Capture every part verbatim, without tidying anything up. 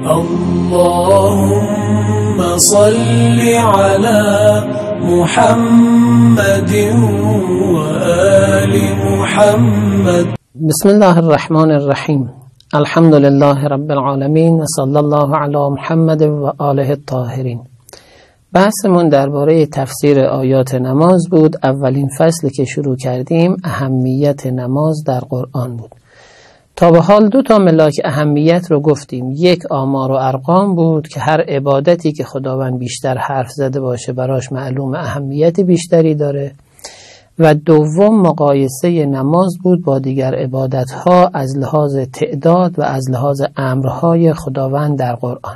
اللهم صل على محمد وآل محمد. بسم الله الرحمن الرحیم. الحمد لله رب العالمین و صلی الله علی محمد و آله الطاهرین. بحثمون درباره تفسیر آیات نماز بود. اولین فصلی که شروع کردیم اهمیت نماز در قرآن بود. تا به حال دو تا ملاک اهمیت رو گفتیم. یک آمار و ارقام بود که هر عبادتی که خداوند بیشتر حرف زده باشه براش معلوم اهمیت بیشتری داره. و دوم مقایسه نماز بود با دیگر عبادتها از لحاظ تعداد و از لحاظ امرهای خداوند در قرآن.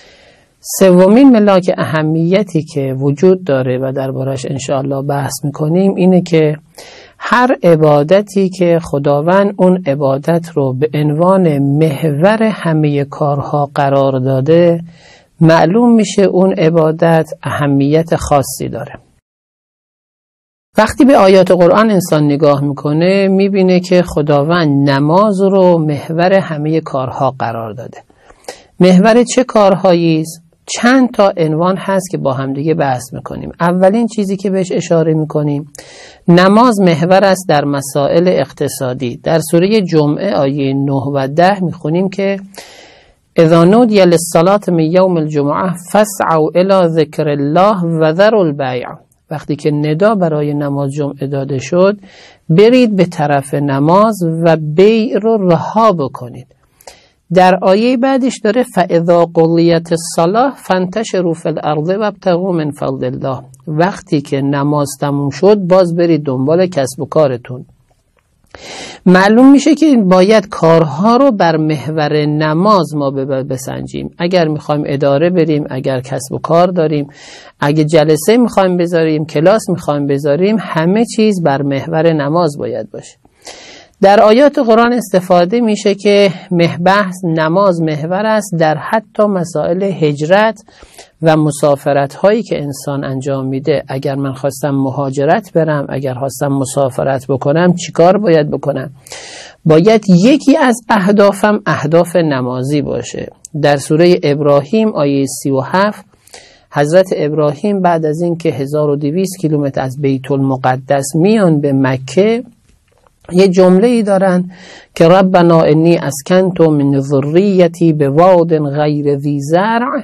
سومین ملاک اهمیتی که وجود داره و دربارش انشاءالله بحث میکنیم اینه که هر عبادتی که خداوند اون عبادت رو به عنوان محور همه کارها قرار داده، معلوم میشه اون عبادت اهمیت خاصی داره. وقتی به آیات قرآن انسان نگاه میکنه میبینه که خداوند نماز رو محور همه کارها قرار داده. محور چه کارهایی است؟ چند تا عنوان هست که با هم دیگه بحث میکنیم. اولین چیزی که بهش اشاره میکنیم نماز محور است در مسائل اقتصادی. در سوره جمعه آیه نه و ده میخونیم که اذا نودی للصلاة من یوم الجمعه فاسعوا الی ذکر الله و ذروا البیع. وقتی که ندا برای نماز جمعه داده شد برید به طرف نماز و بیع رو رها بکنید. در آیه بعدش داره فاذا قضیت الصلاة فانتشروا فی الارض وابتغوا من فضل الله. وقتی که نماز تموم شد باز برید دنبال کسب و کارتون. معلوم میشه که باید کارها رو بر محور نماز ما بسنجیم. اگر میخوایم اداره بریم، اگر کسب و کار داریم، اگر جلسه میخوایم بذاریم، کلاس میخوایم بذاریم، همه چیز بر محور نماز باید باشه. در آیات قرآن استفاده میشه که بحث نماز محور است در حتی مسائل هجرت و مسافرت هایی که انسان انجام میده. اگر من خواستم مهاجرت برم، اگر خواستم مسافرت بکنم، چیکار باید بکنم؟ باید یکی از اهدافم اهداف نمازی باشه. در سوره ابراهیم آیه سی و هفت حضرت ابراهیم بعد از این که هزار و دویست کیلومتر از بیت المقدس میان به مکه یه جمله ای دارن که ربنا انی اسکنت من ذریتی بواد غیر ذی زرع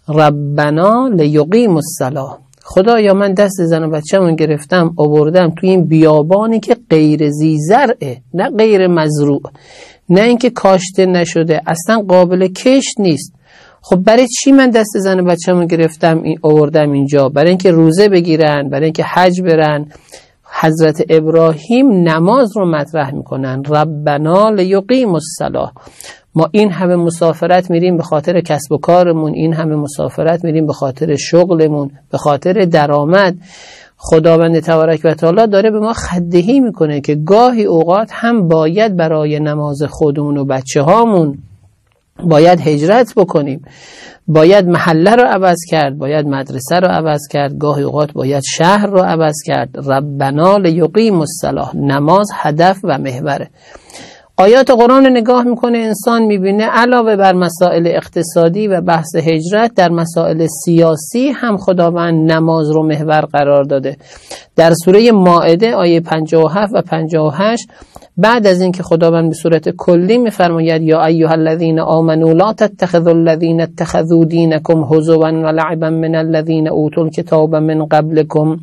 ربنا لیقیموا الصلاة. خدایا من دست زن و بچه‌مون گرفتم آوردم توی این بیابانی که غیر ذی زرعه، نه غیر مزروع، نه اینکه کاشته نشده، اصلا قابل کشت نیست. خب برای چی من دست زن و بچه‌مون گرفتم این آوردم اینجا؟ برای اینکه روزه بگیرن، برای اینکه حج برن. حضرت ابراهیم نماز رو مطرح میکنن، ربنا لیقیموا الصلاة. ما این همه مسافرت میریم به خاطر کسب و کارمون، این همه مسافرت میریم به خاطر شغلمون، به خاطر درآمد. خداوند تبارک و تعالی داره به ما خدهی میکنه که گاهی اوقات هم باید برای نماز خودمون و بچه هامون باید هجرت بکنیم، باید محله رو عوض کرد، باید مدرسه رو عوض کرد، گاهی اوقات باید شهر رو عوض کرد. ربنا لیقیموا الصلاة. نماز هدف و محوره. آیات قرآن رو نگاه میکنه انسان میبینه علاوه بر مسائل اقتصادی و بحث هجرت در مسائل سیاسی هم خداوند نماز رو محور قرار داده. در سوره مائده آیه پنجاه و هفت و پنجاه و هشت بعد از اینکه خداوند به صورت کلی میفرماید یا ایها الذین آمنوا لا تتخذوا الذین اتخذوا دینکم هزوا و لعبا من الذین اوتوا الکتاب من قبلکم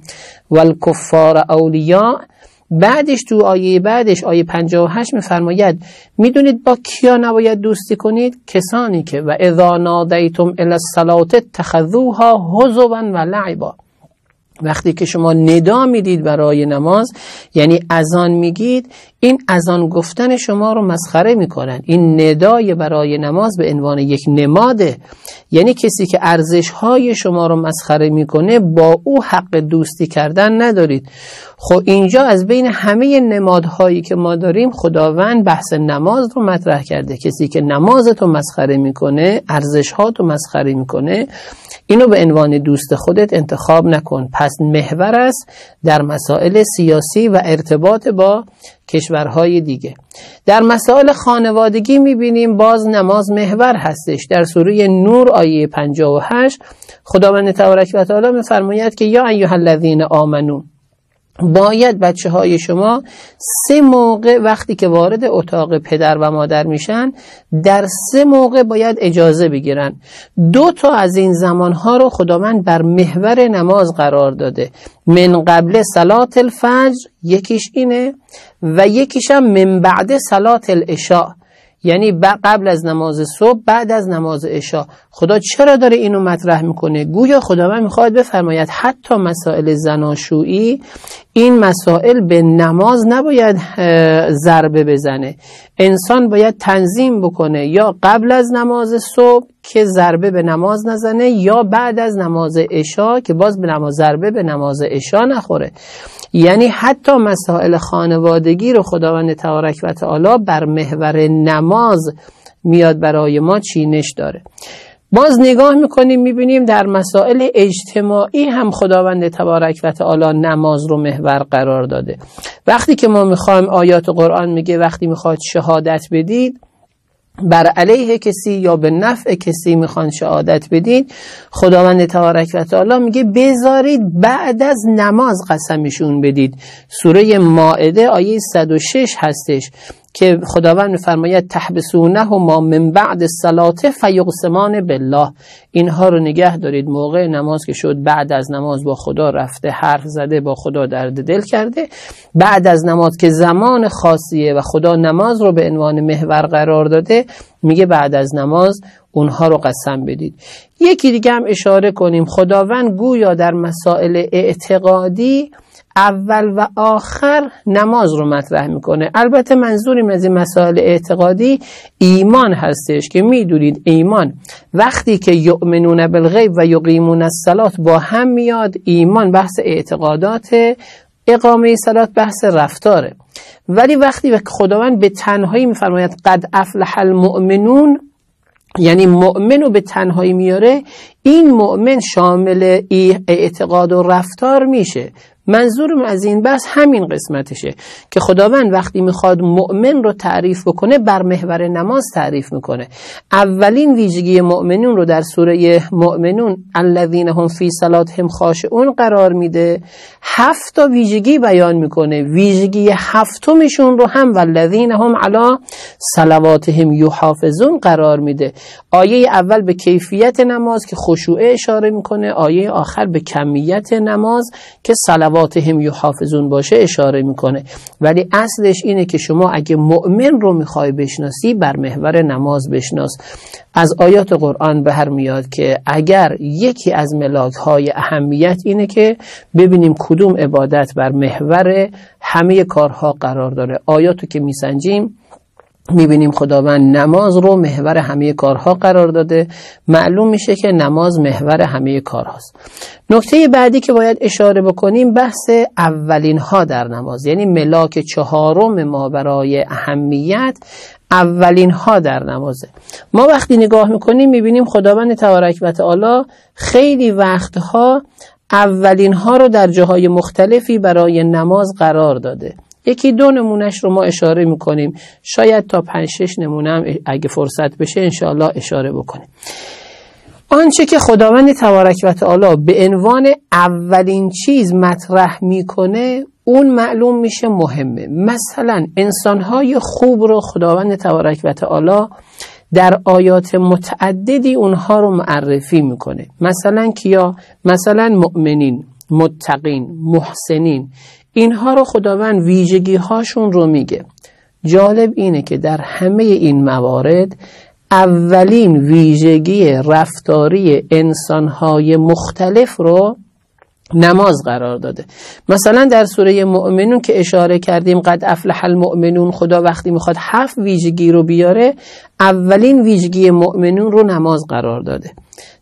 والکفار اولیاء، بعدش تو آیه بعدش آیه پنجاه و هشت میفرماید میدونید با کیا نباید دوستی کنید؟ کسانی که و اذا نادیتم الی الصلاة اتخذوها هزوا و لعبا. وقتی که شما ندا میدید برای نماز، یعنی اذان میگید، این اذان گفتن شما رو مسخره میکنن. این ندای برای نماز به عنوان یک نماده، یعنی کسی که ارزش های شما رو مسخره میکنه با او حق دوستی کردن ندارید. خب اینجا از بین همه نمادهایی که ما داریم خداوند بحث نماز رو مطرح کرده. کسی که نمازتو مسخره میکنه، ارزش ها تو مسخره میکنه، اینو به عنوان دوست خودت انتخاب نکن. پس محور است در مسائل سیاسی و ارتباط با کشورهای دیگه. در مسائل خانوادگی میبینیم باز نماز محور هستش. در سوره نور آیه پنجاه و هشت خداوند تبارک و تعالی میفرماید که یا ایها الذین آمنو، باید بچه های شما سه موقع وقتی که وارد اتاق پدر و مادر میشن در سه موقع باید اجازه بگیرن. دو تا از این زمانها رو خداوند بر محور نماز قرار داده. من قبل صلات الفجر یکیش اینه و یکیش هم من بعد صلات العشاء، یعنی قبل از نماز صبح بعد از نماز عشاء. خدا چرا داره اینو مطرح میکنه؟ گویا خداوند میخواد بفرماید حتی مسائل زناشویی، این مسائل به نماز نباید ضربه بزنه. انسان باید تنظیم بکنه، یا قبل از نماز صبح که ضربه به نماز نزنه، یا بعد از نماز عشاء که باز به نماز ضربه به نماز عشاء نخوره. یعنی حتی مسائل خانوادگی رو خداوند تبارک و تعالی بر محور نماز میاد برای ما چینش داره. باز نگاه میکنیم میبینیم در مسائل اجتماعی هم خداوند تبارک و تعالی نماز رو محور قرار داده. وقتی که ما میخوایم، آیات قرآن میگه وقتی میخواد شهادت بدید بر علیه کسی یا به نفع کسی میخوان شهادت بدید، خداوند تبارک و تعالی میگه بذارید بعد از نماز قسمشون بدید. سوره مائده آیه صد و شش هستش که خداوند میفرماید تحبسونه ما من بعد الصلاه فیقسمان بالله، اینها رو نگه دارید موقع نماز که شد بعد از نماز با خدا رفته حرف زده، با خدا درد دل کرده، بعد از نماز که زمان خاصیه و خدا نماز رو به عنوان محور قرار داده میگه بعد از نماز اونها رو قسم بدید. یکی دیگه هم اشاره کنیم، خداوند گویا در مسائل اعتقادی اول و آخر نماز رو مطرح میکنه. البته منظوریم از این مسائل اعتقادی ایمان هستش که میدونید ایمان وقتی که یؤمنون بالغیب و یقیمون الصلاة با هم میاد، ایمان بحث اعتقادات، اقامه صلات بحث رفتاره. ولی وقتی خداوند به تنهایی میفرماید قد افلح المؤمنون، یعنی مؤمن رو به تنهایی میاره، این مؤمن شامل اعتقاد و رفتار میشه. منظورم از این بحث همین قسمتشه که خداوند وقتی میخواد مؤمن رو تعریف بکنه بر محور نماز تعریف میکنه. اولین ویژگی مؤمنون رو در سوره مؤمنون الذین هم فی صلاتهم خاشعون قرار میده، هفت تا ویژگی بیان میکنه. ویژگی هفتمشون رو هم والذین هم علی صلواتهم یحافظون قرار میده. آیه اول به کیفیت نماز که خشوع اشاره میکنه، آیه آخر به کمیت نماز که صلواتهم یحافظون باشه اشاره میکنه. ولی اصلش اینه که شما اگه مؤمن رو میخوای بشناسی بر محور نماز بشناس. از آیات قرآن بهر میاد که اگر یکی از ملاک های اهمیت اینه که ببینیم کدوم عبادت بر محور همه کارها قرار داره. آیاتو که میسنجیم میبینیم خداوند نماز رو محور همه کارها قرار داده. معلوم میشه که نماز محور همه کارهاست. نکته بعدی که باید اشاره بکنیم بحث اولین ها در نماز، یعنی ملاک چهارم ما برای اهمیت اولین ها در نمازه. ما وقتی نگاه میکنیم میبینیم خداوند تبارک و تعالی خیلی وقتها اولین ها رو در جاهای مختلفی برای نماز قرار داده. یکی دو نمونهش رو ما اشاره میکنیم، شاید تا پنج شش نمونه هم اگه فرصت بشه انشاءالله اشاره بکنیم. آنچه که خداوند تبارک و تعالی به عنوان اولین چیز مطرح میکنه اون معلوم میشه مهمه. مثلا انسانهای خوب رو خداوند تبارک و تعالی در آیات متعددی اونها رو معرفی میکنه. مثلا کیا؟ مثلا مؤمنین، متقین، محسنین، اینها رو خداوند ویژگی هاشون رو میگه. جالب اینه که در همه این موارد اولین ویژگی رفتاری انسانهای مختلف رو نماز قرار داده. مثلا در سوره مؤمنون که اشاره کردیم قد افلح المؤمنون، خدا وقتی میخواد هفت ویژگی رو بیاره اولین ویژگی مؤمنون رو نماز قرار داده.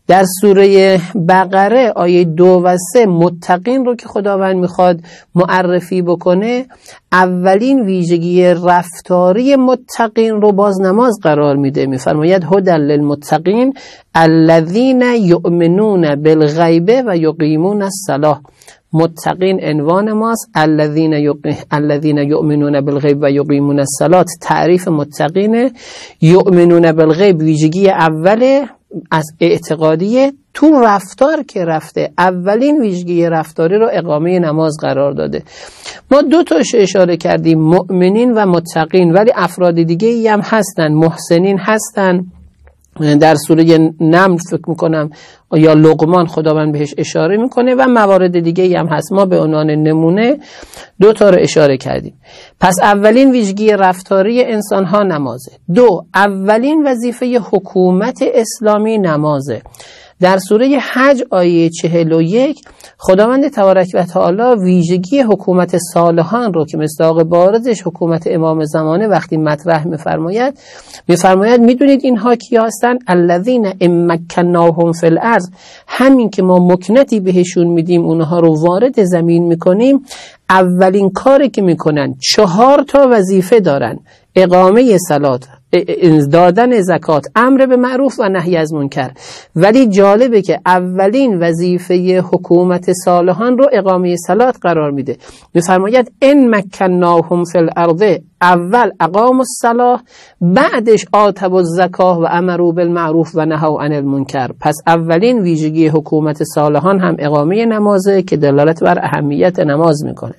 در سوره بقره آیه دو و سه متقین رو که خداوند میخواد معرفی بکنه، اولین ویژگی رفتاری متقین رو باز نماز قرار میده. میفرماید هدی للمتقین الذین یؤمنون بالغیب و یقیمون الصلاة. متقین عنوان ماست. الذین الذین یؤمنون بالغیب و یقیمون الصلاة تعریف متقینه. یؤمنون بالغیب ویژگی اوله از اعتقادیه، تو رفتار که رفته اولین ویژگی رفتاری رو اقامه نماز قرار داده. ما دو تاش اشاره کردیم، مؤمنین و متقین، ولی افراد دیگه ای هم هستن، محسنین هستن. در سوره نمل فکر میکنم یا لقمان خداوند بهش اشاره میکنه و موارد دیگه ای هم هست. ما به عنوان نمونه دو تا رو اشاره کردیم. پس اولین ویژگی رفتاری انسان ها نمازه. دو، اولین وظیفه حکومت اسلامی نمازه. در سوره حج آیه چهل و یک خداوند تبارک و تعالی ویژگی حکومت صالحان رو که مصداق بارزش حکومت امام زمانه وقتی مطرح میفرماید میفرماید میدونید اینها کیا هستن؟ الذین ان مکناهم فی الارض، همین که ما مکنتی بهشون میدیم اونها رو وارد زمین میکنیم، اولین کاری که میکنن چهار تا وظیفه دارن: اقامه صلات، دادن زکات، امر به معروف و نهی از منکر. ولی جالبه که اولین وظیفه حکومت صالحان رو اقامه صلات قرار میده. میفرماید ان مکناهم فی الارض، اول اقام الصلاة، بعدش آتوا الزکاه و امروا بالمعروف و نهوا عن المنکر. پس اولین ویژگی حکومت صالحان هم اقامه نمازه که دلالت بر اهمیت نماز میکنه.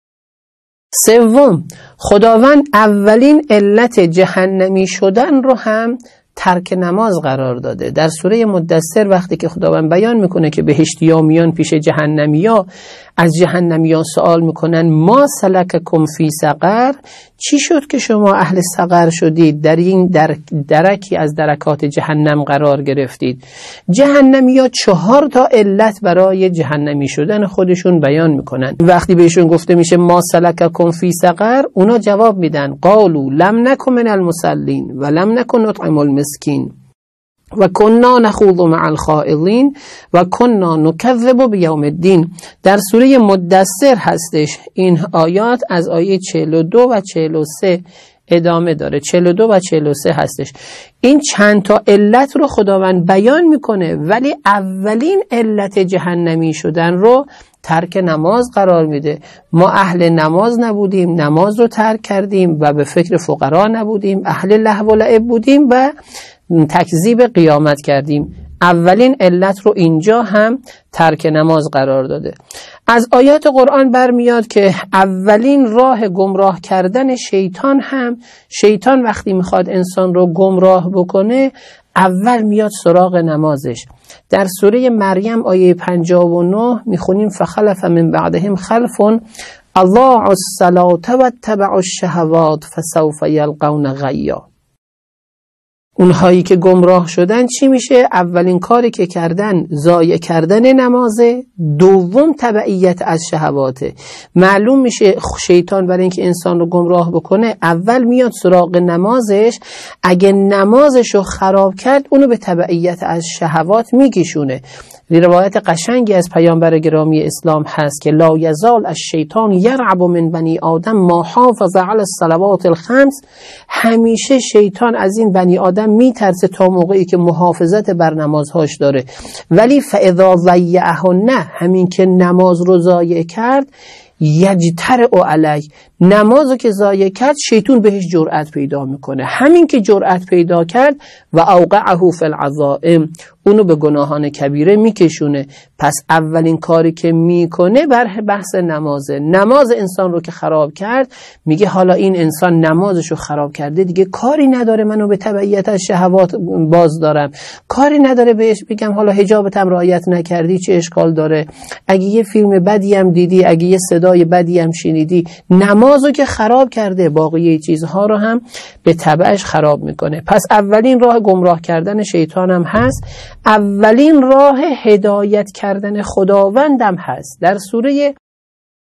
سوم، خداوند اولین علت جهنمی شدن رو هم ترک نماز قرار داده. در سوره مدثر وقتی که خداوند بیان میکنه که بهشتی‌ها میان پیش جهنمی‌ها، از جهنمی‌ها سوال میکنن ما سلککم فی سقر، چی شد که شما اهل سقر شدید، در این در درکی از درکات جهنم قرار گرفتید؟ جهنمی‌ها چهار تا علت برای جهنمی شدن خودشون بیان میکنن. وقتی بهشون گفته میشه ما سلککم فی سقر، اونا جواب میدن قالوا لم نکن من المصلین و لم نکن نطعم المسکین و کنا نخوض مع الخائضین و کنا نکذب بیوم الدین. در سوره مدثر هستش این آیات، از آیه چهل و دو و چهل و سه ادامه داره. چهل و دو و چهل و سه هستش. این چند تا علت رو خداوند بیان میکنه، ولی اولین علت جهنمی شدن رو ترک نماز قرار میده. ما اهل نماز نبودیم، نماز رو ترک کردیم و به فکر فقرا نبودیم، اهل لهو و لعب بودیم و تکذیب قیامت کردیم. اولین علت رو اینجا هم ترک نماز قرار داده. از آیات قرآن برمیاد که اولین راه گمراه کردن شیطان هم، شیطان وقتی میخواد انسان رو گمراه بکنه اول میاد سراغ نمازش. در سوره مریم آیه پنجاه و نه میخونیم فخلف من بعدهم خلف اضاعوا الصلاة واتبعوا الشهوات فسوف یلقون غیا. اونهایی که گمراه شدن چی میشه؟ اولین کاری که کردن ضایع کردن نمازه، دوم تبعیت از شهواته. معلوم میشه شیطان برای اینکه انسان رو گمراه بکنه اول میاد سراغ نمازش، اگه نمازش رو خراب کرد اونو به تبعیت از شهوات میکشونه. روایت قشنگی از پیامبر گرامی اسلام هست که لا یزال الشیطان یرعب من بنی آدم ما حافظ علی الصلوات الخمس، همیشه شیطان از این بنی آدم میترسه تا موقعی که محافظت بر نمازهاش داره. ولی فاذا ضیعهن، همین که نماز رو ضایع کرد، یجترئ علی، نمازو که ضایع کرد شیطان بهش جرأت پیدا میکنه. همین که جرأت پیدا کرد و اوقعه فی العظائم، اونو به گناهان کبیره میکشونه. پس اولین کاری که میکنه بر بحث نمازه. نماز انسان رو که خراب کرد میگه حالا این انسان نمازشو خراب کرده، دیگه کاری نداره منو به تبعیت از شهوات باز دارم، کاری نداره بهش بگم حالا حجابتم رعایت نکردی چه اشکال داره، اگه یه فیلم بدی هم دیدی، اگه یه صدای بدی هم شنیدی، نمازو که خراب کرده باقی چیزها رو هم به تبعش خراب میکنه. پس اولین راه گمراه کردن شیطان هم هست، اولین راه هدایت کردن خداوندم هست. در سوره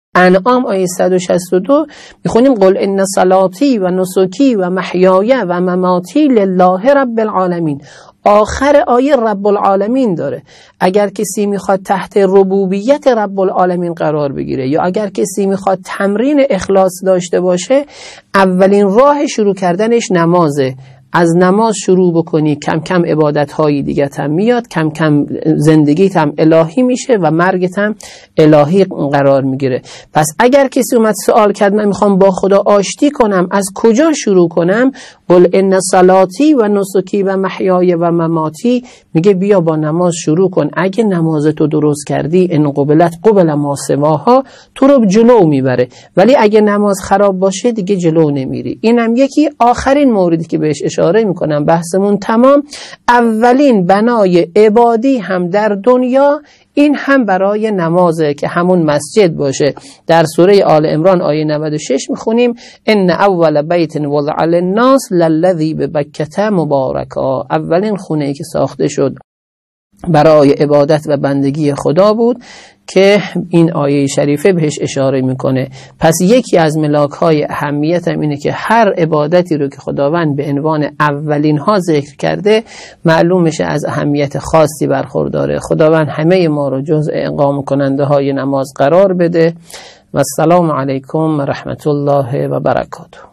انعام آیه صد و شصت و دو میخونیم قل ان صلاتی و نسکی و محیای و مماتی لله رب العالمین. آخر آیه رب العالمین داره. اگر کسی میخواد تحت ربوبیت رب العالمین قرار بگیره یا اگر کسی میخواد تمرین اخلاص داشته باشه، اولین راه شروع کردنش نمازه. از نماز شروع بکنی، کم کم عبادت هایی دیگه هم میاد، کم کم زندگیت هم الهی میشه و مرگت هم الهی قرار میگیره. پس اگر کسی اومد سوال کرد من میخوام با خدا آشتی کنم، از کجا شروع کنم؟ قل ان صلاتی و نسکی و محیای و مماتی، میگه بیا با نماز شروع کن. اگه نمازتو درست کردی، ان قبلت قبل ما سواها، تو رو جلو میبره. ولی اگه نماز خراب باشه دیگه جلو نمیری. اینم یکی آخرین موردی که بهش اشاره میکنم، بحثمون تمام. اولین بنای عبادی هم در دنیا این هم برای نمازه که همون مسجد باشه. در سوره آل عمران آیه نود و شش میخونیم ان اول بیت وضع للناس للذی ببکة مبارکا. اولین خونه‌ای که ساخته شد برای عبادت و بندگی خدا بود که این آیه شریفه بهش اشاره میکنه. پس یکی از ملاک‌های اهمیت هم اینه که هر عبادتی رو که خداوند به عنوان اولین ها ذکر کرده معلوم میشه از اهمیت خاصی برخورداره. خداوند همه ما رو جزء اقامه کننده های نماز قرار بده. و السلام علیکم و رحمت الله و برکاته.